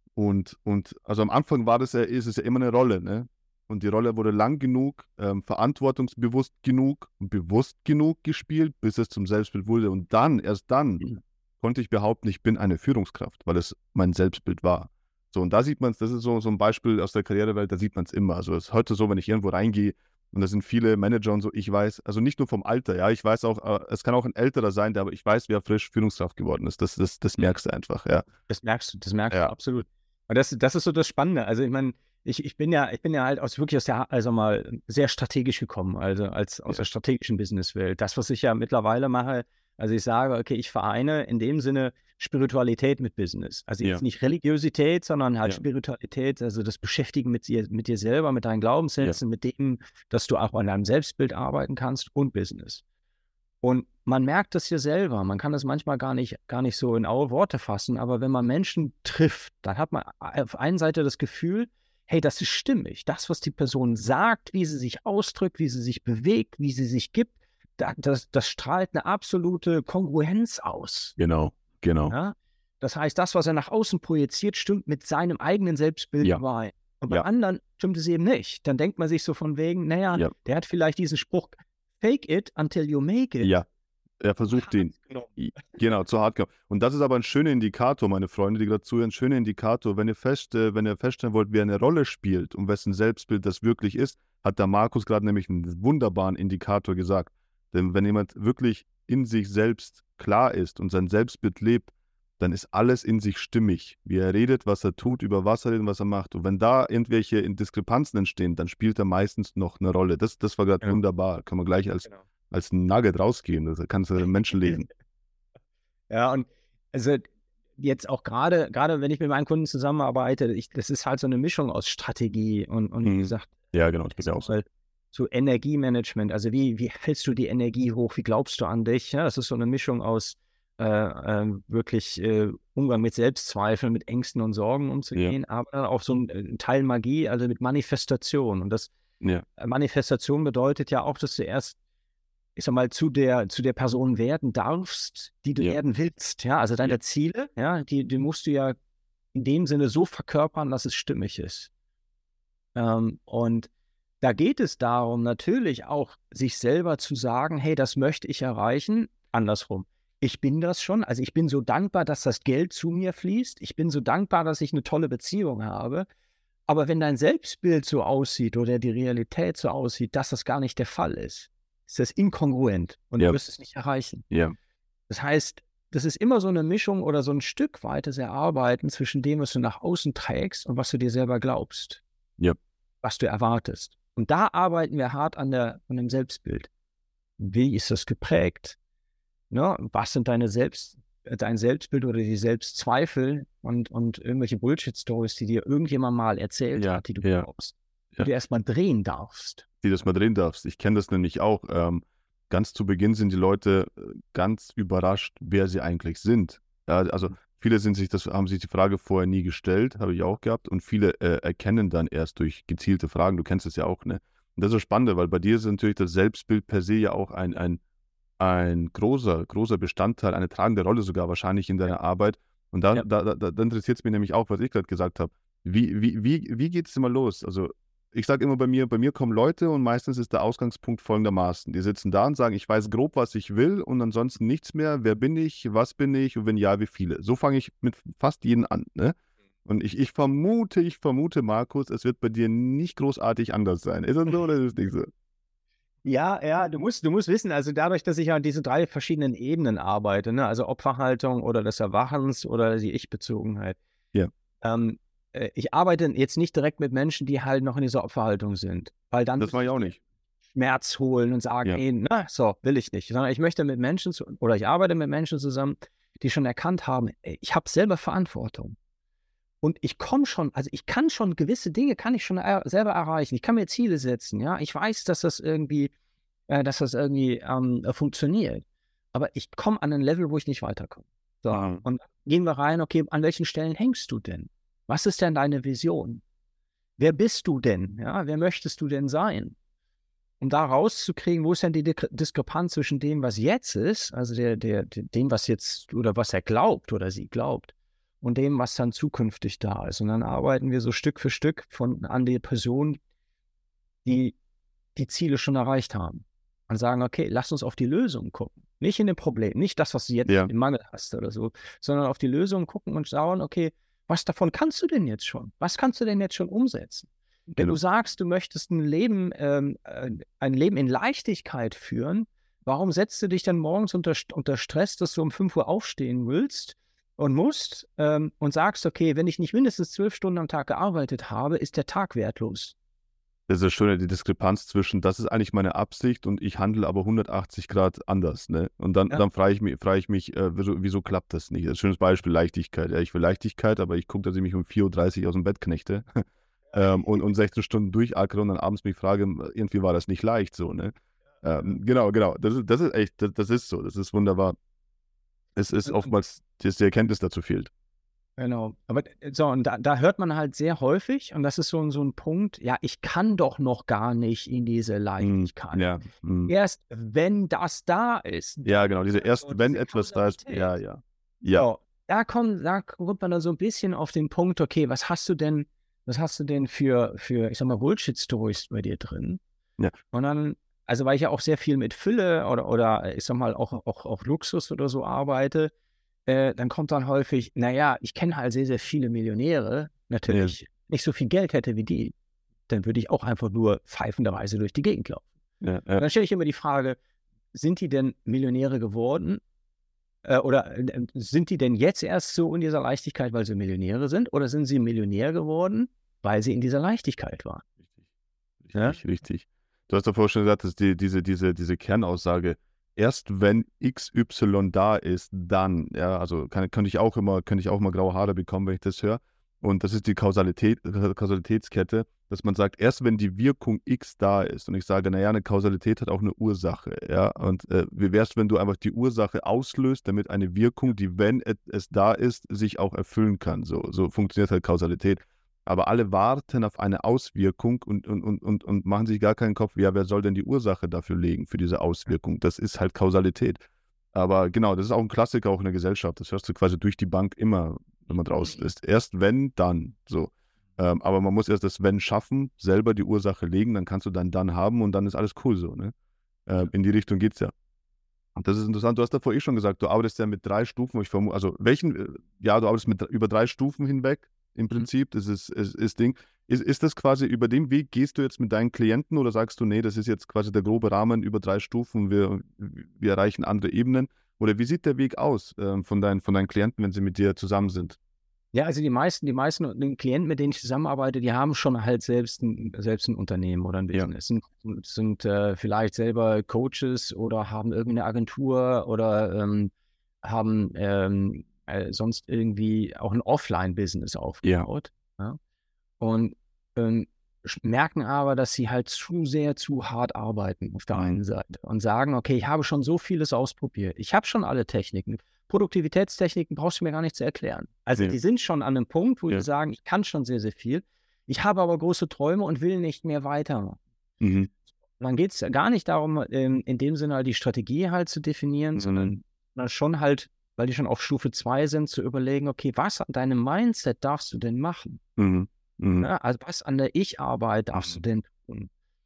und also am Anfang ist es ja immer eine Rolle, ne? Und die Rolle wurde lang genug, verantwortungsbewusst genug und bewusst genug gespielt, bis es zum Selbstbild wurde. Und dann, erst dann, konnte ich behaupten, ich bin eine Führungskraft, weil es mein Selbstbild war. So, und da sieht man es, das ist so ein Beispiel aus der Karrierewelt, da sieht man es immer. Also es ist heute so, wenn ich irgendwo reingehe und da sind viele Manager und so, ich weiß, also nicht nur vom Alter, ja, ich weiß auch, es kann auch ein älterer sein, aber ich weiß, wer frisch Führungskraft geworden ist. Das merkst du einfach, ja. Das merkst du Ja, absolut. Und das ist so das Spannende. Also ich meine, ich bin ja halt wirklich aus der, also mal sehr strategisch gekommen, also aus ja, der strategischen Businesswelt. Das, was ich ja mittlerweile mache, also ich sage, okay, ich vereine in dem Sinne Spiritualität mit Business. Also ja, jetzt nicht Religiosität, sondern halt ja, Spiritualität, also das Beschäftigen mit dir selber, mit deinen ja, Glaubenssätzen, mit dem, dass du auch an deinem Selbstbild arbeiten kannst und Business. Und man merkt das ja selber. Man kann das manchmal gar nicht so in Worte fassen, aber wenn man Menschen trifft, dann hat man auf einer Seite das Gefühl, hey, das ist stimmig. Das, was die Person sagt, wie sie sich ausdrückt, wie sie sich bewegt, wie sie sich gibt, das strahlt eine absolute Kongruenz aus. genau, genau. Ja? Das heißt, das, was er nach außen projiziert, stimmt mit seinem eigenen Selbstbild Ja, überein. Und bei ja, anderen stimmt es eben nicht. Dann denkt man sich so von wegen, naja, ja, der hat vielleicht diesen Spruch, fake it until you make it. ja. Er versucht den. Genau, zu hart gehabt. Und das ist aber ein schöner Indikator, meine Freunde, die gerade zuhören, ein schöner Indikator. Wenn ihr feststellen wollt, wer eine Rolle spielt und wessen Selbstbild das wirklich ist, hat der Markus gerade nämlich einen wunderbaren Indikator gesagt. Denn wenn jemand wirklich in sich selbst klar ist und sein Selbstbild lebt, dann ist alles in sich stimmig. Wie er redet, was er tut, über was er redet, was er macht. Und wenn da irgendwelche Diskrepanzen entstehen, dann spielt er meistens noch eine Rolle. Das war gerade Genau, wunderbar. Kann man gleich genau. als ein Nugget rausgeben. Das kannst du den Menschen lesen. Ja, und also jetzt auch gerade wenn ich mit meinen Kunden zusammenarbeite, das ist halt so eine Mischung aus Strategie und wie Mhm. gesagt, Ja, genau, das geht ja auch so. erstmal so Energiemanagement. Also wie hältst du die Energie hoch? Wie glaubst du an dich? Ja, das ist so eine Mischung aus wirklich Umgang mit Selbstzweifeln, mit Ängsten und Sorgen Ja, umzugehen, aber dann auch so ein Teil Magie, also mit Manifestation. Und das ja, Manifestation bedeutet ja auch, dass du erst, ich sag mal, zu der Person werden darfst, die du ja, werden willst. Ja, also ja, deine Ziele, ja, die musst du ja in dem Sinne so verkörpern, dass es stimmig ist. Und da geht es darum, natürlich auch sich selber zu sagen, hey, das möchte ich erreichen. Andersrum. ich bin das schon. Also ich bin so dankbar, dass das Geld zu mir fließt. Ich bin so dankbar, dass ich eine tolle Beziehung habe. Aber wenn dein Selbstbild so aussieht oder die Realität so aussieht, dass das gar nicht der Fall ist das inkongruent und du Ja, wirst es nicht erreichen. ja, Das heißt, das ist immer so eine Mischung oder so ein Stück weites Erarbeiten zwischen dem, was du nach außen trägst und was du dir selber glaubst, ja. was du erwartest. Und da arbeiten wir hart an dem Selbstbild. Wie ist das geprägt? Ne? Was sind dein Selbstbild oder die Selbstzweifel und irgendwelche Bullshit-Stories, die dir irgendjemand mal erzählt Ja, hat, die du ja, glaubst, die ja. du erstmal drehen darfst. Die das mal drehen darfst. Ich kenne das nämlich auch. Ganz zu Beginn sind die Leute ganz überrascht, wer sie eigentlich sind. Ja, also viele haben sich die Frage vorher nie gestellt, habe ich auch gehabt. Und viele erkennen dann erst durch gezielte Fragen. Du kennst es ja auch, ne? Und das ist so spannend, weil bei dir ist natürlich das Selbstbild per se ja auch ein großer Bestandteil, eine tragende Rolle sogar wahrscheinlich in deiner Arbeit. Und Ja. da interessiert es mich nämlich auch, was ich gerade gesagt habe. Wie geht es immer los? Also ich sage immer, bei mir kommen Leute und meistens ist der Ausgangspunkt folgendermaßen. Die sitzen da und sagen, ich weiß grob, was ich will und ansonsten nichts mehr. Wer bin ich? Was bin ich? Und wenn ja, wie viele? So fange ich mit fast jedem an, ne? Und ich vermute, Markus, es wird bei dir nicht großartig anders sein. Ist das so oder ist es nicht so? Ja, du musst wissen, also dadurch, dass ich an diese 3 verschiedenen Ebenen arbeite, ne, also Opferhaltung oder des Erwachens oder die Ich-Bezogenheit. Ja, Ähm, ich arbeite jetzt nicht direkt mit Menschen, die halt noch in dieser Opferhaltung sind, weil dann das müsste mache ich ich auch dir nicht. Schmerz holen und sagen: Ja, „Ey, ne, so will ich nicht.“ Sondern ich möchte mit Menschen oder ich arbeite mit Menschen zusammen, die schon erkannt haben: „Ey, ich habe selber Verantwortung.“ Und ich komme schon, also ich kann schon gewisse Dinge kann ich schon selber erreichen. Ich kann mir Ziele setzen, ja. Ich weiß, dass das irgendwie funktioniert. Aber ich komme an ein Level, wo ich nicht weiterkomme. So, mhm. und dann gehen wir rein, okay, an welchen Stellen hängst du denn? Was ist denn deine Vision? Wer bist du denn? Ja, wer möchtest du denn sein? Um da rauszukriegen, wo ist denn die Diskrepanz zwischen dem, was jetzt ist, also dem, was jetzt oder was er glaubt oder sie glaubt, und dem, was dann zukünftig da ist. Und dann arbeiten wir so Stück für Stück an die Person, die die Ziele schon erreicht haben. Und sagen, okay, lass uns auf die Lösung gucken. Nicht in dem Problem, nicht das, was du jetzt Ja, im Mangel hast oder so, sondern auf die Lösung gucken und schauen, okay, was davon kannst du denn jetzt schon? Was kannst du denn jetzt schon umsetzen? Wenn du genau. sagst, du möchtest ein Leben in Leichtigkeit führen, warum setzt du dich dann morgens unter Stress, dass du um 5 Uhr aufstehen willst und musst und sagst, okay, wenn ich nicht mindestens 12 Stunden am Tag gearbeitet habe, ist der Tag wertlos. Das ist das Schöne, die Diskrepanz zwischen, das ist eigentlich meine Absicht und ich handle aber 180 Grad anders, ne? Und dann, Ja, dann frage ich mich, wieso klappt das nicht? Das ist ein schönes Beispiel, Leichtigkeit. Ja, ich will Leichtigkeit, aber ich gucke, dass ich mich um 4:30 Uhr aus dem Bett knechte und 16 Stunden durchackere und dann abends mich frage, irgendwie war das nicht leicht so, ne? Genau. Das ist echt, das ist so, das ist wunderbar. Es ist und oftmals, dass die Erkenntnis dazu fehlt. genau. Aber so, und da hört man halt sehr häufig, und das ist so 'n Punkt, ja, ich kann doch noch gar nicht in diese Leichtigkeit. Ja, Erst wenn das da ist, ja, dann, genau, ne, erst so wenn diese etwas da ist, Kausalität. ja, So, da kommt man dann so 'n bisschen auf den Punkt, okay, was hast du denn für, ich sage mal, Bullshit-Stories bei dir drin? ja, Und dann, also, weil ich ja auch sehr viel mit Fülle oder ich sage mal, auch Luxus oder so arbeite, dann kommt dann häufig: „Na ja, ich kenne halt sehr, sehr viele Millionäre. ja, Natürlich, wenn ich so viel Geld hätte wie die, dann würde ich auch einfach nur pfeifenderweise durch die Gegend laufen.“ ja. Und dann stelle ich immer die Frage: Sind die denn Millionäre geworden, oder sind die denn jetzt erst so in dieser Leichtigkeit, weil sie Millionäre sind, oder sind sie Millionär geworden, weil sie in dieser Leichtigkeit waren, ne? Richtig. Du hast davor schon gesagt, dass diese Kernaussage, erst wenn XY da ist, dann, ja, also könnte ich auch mal graue Haare bekommen, wenn ich das höre. Und das ist die Kausalitätskette, dass man sagt, erst wenn die Wirkung X da ist, und ich sage, naja, eine Kausalität hat auch eine Ursache, ja, und wie wär's, wenn du einfach die Ursache auslöst, damit eine Wirkung, die, wenn es da ist, sich auch erfüllen kann. So funktioniert halt Kausalität. Aber alle warten auf eine Auswirkung und machen sich gar keinen Kopf, ja, wer soll denn die Ursache dafür legen, für diese Auswirkung? Das ist halt Kausalität. Aber genau, das ist auch ein Klassiker auch in der Gesellschaft. Das hörst du quasi durch die Bank immer, wenn man draußen ist. Erst wenn, dann. So. Aber man muss erst das Wenn schaffen, selber die Ursache legen, dann kannst du dann haben und dann ist alles cool so. Ne? In die Richtung geht's ja. Das ist interessant. Du hast davor schon gesagt, du arbeitest ja mit 3 Stufen. Ich vermute, also ja, du arbeitest über 3 Stufen hinweg im Prinzip. Das ist Ding. Ist das quasi über den Weg, gehst du jetzt mit deinen Klienten oder sagst du, nee, das ist jetzt quasi der grobe Rahmen über 3 Stufen, wir erreichen andere Ebenen? Oder wie sieht der Weg aus von deinen Klienten, wenn sie mit dir zusammen sind? Ja, also die meisten Klienten, mit denen ich zusammenarbeite, die haben schon halt selbst ein Unternehmen oder ein Ja, Business, sind vielleicht selber Coaches oder haben irgendeine Agentur oder haben sonst irgendwie auch ein Offline-Business ja. aufgebaut. Ja? Und merken aber, dass sie halt zu sehr zu hart arbeiten auf der Mhm. einen Seite und sagen, okay, ich habe schon so vieles ausprobiert. Ich habe schon alle Techniken. Produktivitätstechniken brauchst du mir gar nicht zu erklären. Also Ja, die sind schon an einem Punkt, wo ja. die sagen, ich kann schon sehr, sehr viel. Ich habe aber große Träume und will nicht mehr weitermachen. Mhm. Und dann geht es gar nicht darum, in dem Sinne halt die Strategie halt zu definieren, sondern schon halt, weil die schon auf Stufe 2 sind, zu überlegen, okay, was an deinem Mindset darfst du denn machen? Mhm. Mhm. Ja, also was an der Ich-Arbeit darfst du denn tun?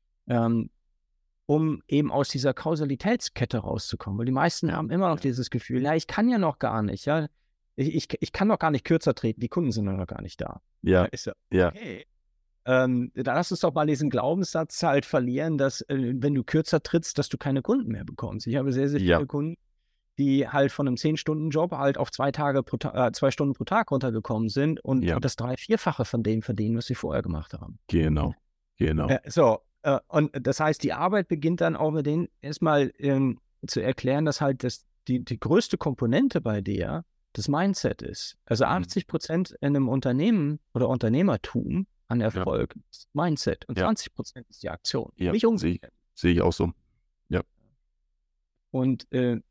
Um eben aus dieser Kausalitätskette rauszukommen. Weil die meisten haben immer noch dieses Gefühl, ja, ich kann ja noch gar nicht, ja. Ich kann noch gar nicht kürzer treten, die Kunden sind noch gar nicht da. Ja, Ist ja ja, okay. Dann lass uns doch mal diesen Glaubenssatz halt verlieren, dass, wenn du kürzer trittst, dass du keine Kunden mehr bekommst. Ich habe sehr, sehr ja, viele Kunden, die halt von einem 10-Stunden-Job halt auf 2 Stunden pro Tag runtergekommen sind und ja, das 3-4-fache von dem verdienen, was sie vorher gemacht haben. genau, genau. Und das heißt, die Arbeit beginnt dann auch mit denen erstmal zu erklären, dass halt die größte Komponente bei dir das Mindset ist. Also 80% in einem Unternehmen oder Unternehmertum an Erfolg ist Mindset und Ja, 20% ist die Aktion. ja, Nicht umgekehrt. sehe ich auch so. Ja, Und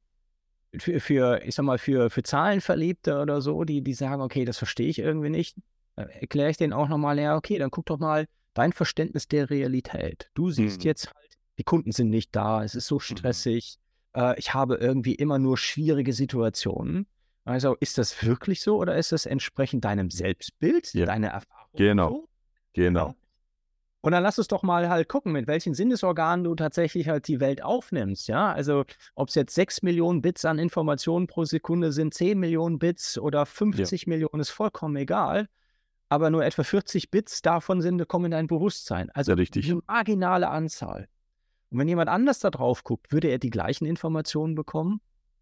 ich sag mal, für Zahlenverliebte oder so, die sagen, okay, das verstehe ich irgendwie nicht, erkläre ich denen auch nochmal, ja, okay, dann guck doch mal dein Verständnis der Realität. Du siehst jetzt halt, die Kunden sind nicht da, es ist so stressig, ich habe irgendwie immer nur schwierige Situationen. Also ist das wirklich so oder ist das entsprechend deinem Selbstbild, ja, deiner Erfahrung genau, so? genau. Ja? Und dann lass uns doch mal halt gucken, mit welchen Sinnesorganen du tatsächlich halt die Welt aufnimmst, ja? Also, ob es jetzt 6 Millionen Bits an Informationen pro Sekunde sind, 10 Millionen Bits oder Ja, 50 Millionen, ist vollkommen egal. Aber nur etwa 40 Bits davon kommen in dein Bewusstsein. Also sehr richtig. eine marginale Anzahl. Und wenn jemand anders da drauf guckt, würde er die gleichen Informationen bekommen?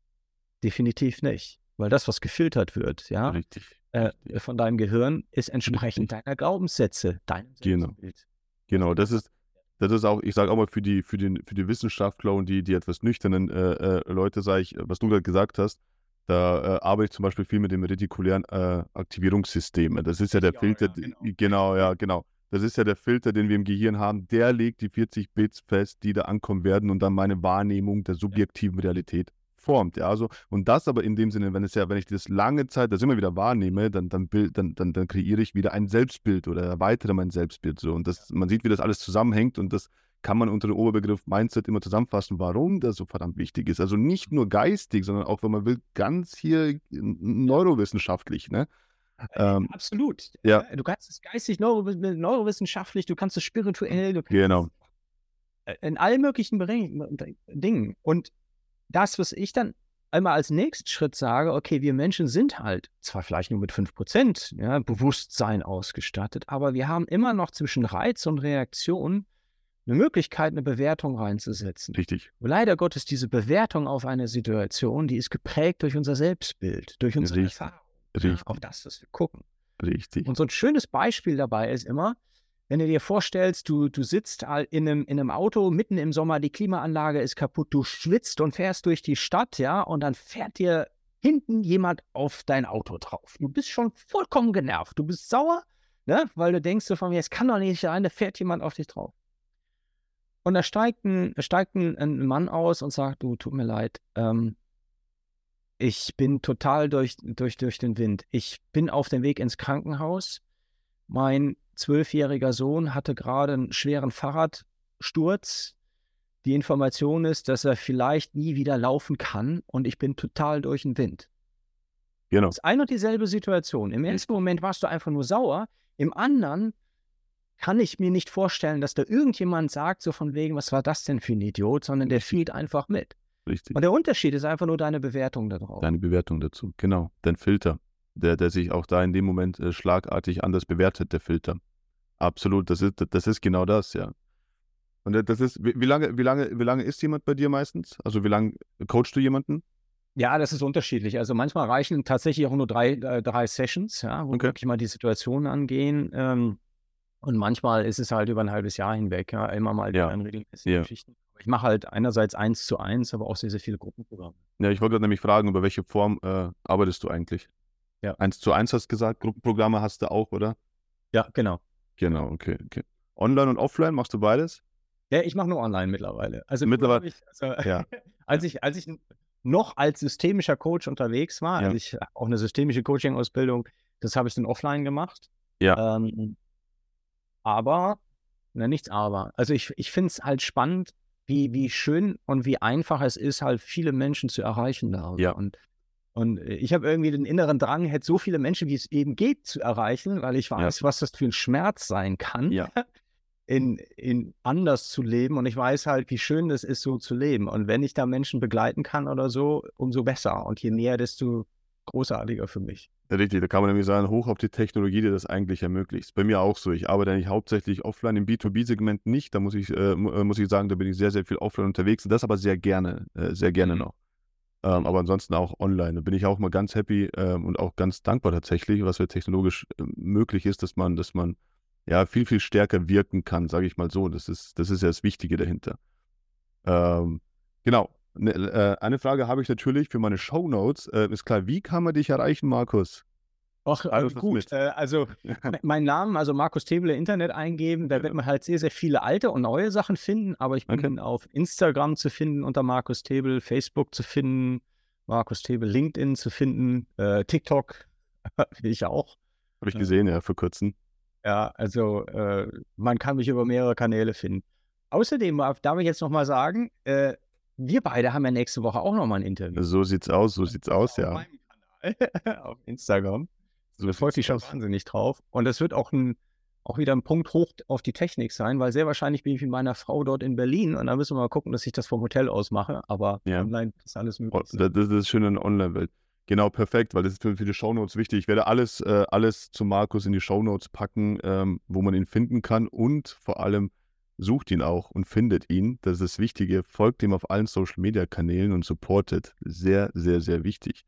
Definitiv nicht. Weil das, was gefiltert wird, ja, Richtig. von deinem Gehirn, ist entsprechend deiner Glaubenssätze, deinem Genau. Selbstbild. Genau, das ist auch, ich sage auch mal für die Wissenschaftler und die etwas nüchternen Leute, sage ich, was du gerade gesagt hast, da arbeite ich zum Beispiel viel mit dem retikulären Aktivierungssystem. Das ist ja der Filter, genau, ja, genau. Das ist ja der Filter, den wir im Gehirn haben, der legt die 40 Bits fest, die da ankommen werden und dann meine Wahrnehmung der subjektiven Realität formt. Ja, also, und das aber in dem Sinne, wenn ich das lange Zeit, das immer wieder wahrnehme, dann kreiere ich wieder ein Selbstbild oder erweitere mein Selbstbild so. Und man sieht, wie das alles zusammenhängt und das kann man unter dem Oberbegriff Mindset immer zusammenfassen, warum das so verdammt wichtig ist. Also nicht nur geistig, sondern auch, wenn man will, ganz hier neurowissenschaftlich, ne? Absolut. Ja, Du kannst es geistig, neurowissenschaftlich, du kannst es spirituell, du kannst genau. es in allen möglichen Dingen. Und das, was ich dann einmal als nächsten Schritt sage, okay, wir Menschen sind halt zwar vielleicht nur mit 5% Bewusstsein ausgestattet, aber wir haben immer noch zwischen Reiz und Reaktion eine Möglichkeit, eine Bewertung reinzusetzen. Richtig. Und leider Gottes, diese Bewertung auf eine Situation, die ist geprägt durch unser Selbstbild, durch unsere Richtig. Erfahrung, Richtig. auf das, was wir gucken. Richtig. Und so ein schönes Beispiel dabei ist immer, wenn du dir vorstellst, du sitzt in einem Auto, mitten im Sommer, die Klimaanlage ist kaputt, du schwitzt und fährst durch die Stadt, ja, und dann fährt dir hinten jemand auf dein Auto drauf. Du bist schon vollkommen genervt, du bist sauer, ne, weil du denkst so von mir, es kann doch nicht sein, da fährt jemand auf dich drauf. Und da steigt ein Mann aus und sagt, du, tut mir leid, ich bin total durch den Wind. Ich bin auf dem Weg ins Krankenhaus. Mein 12-jähriger Sohn hatte gerade einen schweren Fahrradsturz. Die Information ist, dass er vielleicht nie wieder laufen kann und ich bin total durch den Wind. Genau. Das ist eine und dieselbe Situation. Im ersten Moment warst du einfach nur sauer. Im anderen kann ich mir nicht vorstellen, dass da irgendjemand sagt, so von wegen, was war das denn für ein Idiot, sondern der fühlt einfach mit. Richtig. Und der Unterschied ist einfach nur deine Bewertung darauf. Deine Bewertung dazu, genau. Dein Filter, der sich auch da in dem Moment schlagartig anders bewertet, der Filter. Absolut, das ist genau das, ja. Und das ist, wie lange ist jemand bei dir meistens? Also wie lange coachst du jemanden? Ja, das ist unterschiedlich. Also manchmal reichen tatsächlich auch nur drei Sessions, ja, wo wir Okay. wirklich mal die Situation angehen. Und manchmal ist es halt über ein halbes Jahr hinweg, ja, immer mal Ja. in regelmäßigen Ja. Geschichten. Ich mache halt einerseits 1:1, aber auch sehr, sehr viele Gruppenprogramme. Ja, ich wollte gerade nämlich fragen, über welche Form arbeitest du eigentlich? Ja. 1:1 hast du gesagt, Gruppenprogramme hast du auch, oder? Ja, genau. Genau, okay. Online und offline, machst du beides? Ja, ich mache nur online mittlerweile. Also Mittlerweile, ja. als ich noch als systemischer Coach unterwegs war, Ja. also ich habe auch eine systemische Coaching-Ausbildung, das habe ich dann offline gemacht. Ja. Aber, nichts aber. Also ich finde es halt spannend, wie schön und wie einfach es ist, halt viele Menschen zu erreichen da. Ja. Und ich habe irgendwie den inneren Drang, halt so viele Menschen, wie es eben geht, zu erreichen, weil ich weiß, was das für ein Schmerz sein kann, Ja. in anders zu leben. Und ich weiß halt, wie schön es ist, so zu leben. Und wenn ich da Menschen begleiten kann oder so, umso besser. Und je näher, desto großartiger für mich. Richtig, da kann man nämlich sagen, hoch auf die Technologie, die das eigentlich ermöglicht. Bei mir auch so. Ich arbeite eigentlich hauptsächlich offline, im B2B-Segment nicht. Da muss ich sagen, da bin ich sehr, sehr viel offline unterwegs. Das aber sehr gerne noch. Aber ansonsten auch online. Da bin ich auch mal ganz happy und auch ganz dankbar tatsächlich, was für technologisch möglich ist, dass man ja viel, viel stärker wirken kann, sage ich mal so. Das ist ja das Wichtige dahinter. Genau. Eine Frage habe ich natürlich für meine Shownotes. Ist klar, wie kann man dich erreichen, Markus? Ach, Alles was gut. mit. Also meinen Namen, also Markus Tebele, Internet eingeben, da wird man halt sehr, sehr viele alte und neue Sachen finden, aber ich bin auf Instagram zu finden unter Markus Tebel, Facebook zu finden, Markus Tebel, LinkedIn zu finden, TikTok will ich auch. Habe ich gesehen, ja, vor kurzem. Ja, also man kann mich über mehrere Kanäle finden. Außerdem darf ich jetzt nochmal sagen, wir beide haben ja nächste Woche auch nochmal ein Interview. So sieht's aus, Auf ja. meinem Kanal, auf Instagram. Da freut mich schon wahnsinnig drauf. Und das wird auch wieder ein Punkt hoch auf die Technik sein, weil sehr wahrscheinlich bin ich mit meiner Frau dort in Berlin und da müssen wir mal gucken, dass ich das vom Hotel aus mache. Aber online ist alles möglich. Das ist schön in der Online-Welt. Genau, perfekt, weil das ist für die Shownotes wichtig. Ich werde alles zu Markus in die Shownotes packen, wo man ihn finden kann und vor allem sucht ihn auch und findet ihn. Das ist das Wichtige. Folgt ihm auf allen Social-Media-Kanälen und supportet. Sehr, sehr, sehr wichtig.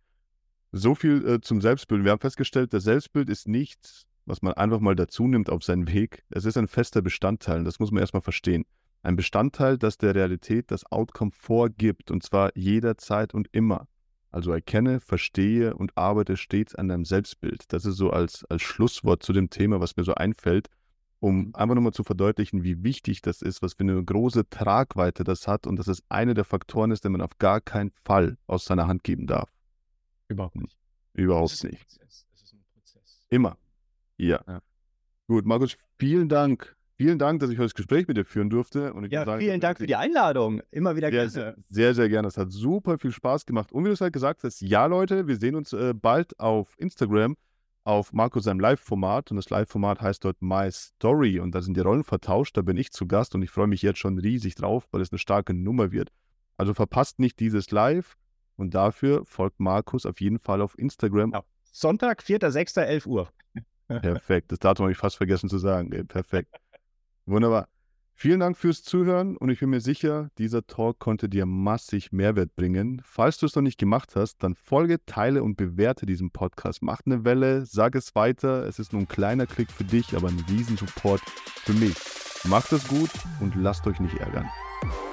So viel zum Selbstbild. Wir haben festgestellt, das Selbstbild ist nichts, was man einfach mal dazu nimmt auf seinen Weg. Es ist ein fester Bestandteil. Das muss man erstmal verstehen. Ein Bestandteil, das der Realität das Outcome vorgibt. Und zwar jederzeit und immer. Also erkenne, verstehe und arbeite stets an deinem Selbstbild. Das ist so als Schlusswort zu dem Thema, was mir so einfällt, um einfach nochmal zu verdeutlichen, wie wichtig das ist, was für eine große Tragweite das hat und dass es einer der Faktoren ist, den man auf gar keinen Fall aus seiner Hand geben darf. Überhaupt nicht. Überhaupt nicht. Es ist ein Prozess. Immer. Ja. Gut, Markus, vielen Dank. Vielen Dank, dass ich heute das Gespräch mit dir führen durfte. Und ich muss sagen, vielen Dank für die Einladung. Immer wieder gerne. Sehr, sehr gerne. Es hat super viel Spaß gemacht. Und wie du es halt gesagt hast, ja, Leute, wir sehen uns bald auf Instagram auf Markus seinem Live-Format. Und das Live-Format heißt dort My Story. Und da sind die Rollen vertauscht. Da bin ich zu Gast und ich freue mich jetzt schon riesig drauf, weil es eine starke Nummer wird. Also verpasst nicht dieses Live. Und dafür folgt Markus auf jeden Fall auf Instagram. Ja. Sonntag, 4.6., 11 Uhr. Perfekt. Das Datum habe ich fast vergessen zu sagen. Perfekt. Wunderbar. Vielen Dank fürs Zuhören und ich bin mir sicher, dieser Talk konnte dir massig Mehrwert bringen. Falls du es noch nicht gemacht hast, dann folge, teile und bewerte diesen Podcast. Mach eine Welle, sag es weiter. Es ist nur ein kleiner Klick für dich, aber ein Riesensupport für mich. Macht es gut und lasst euch nicht ärgern.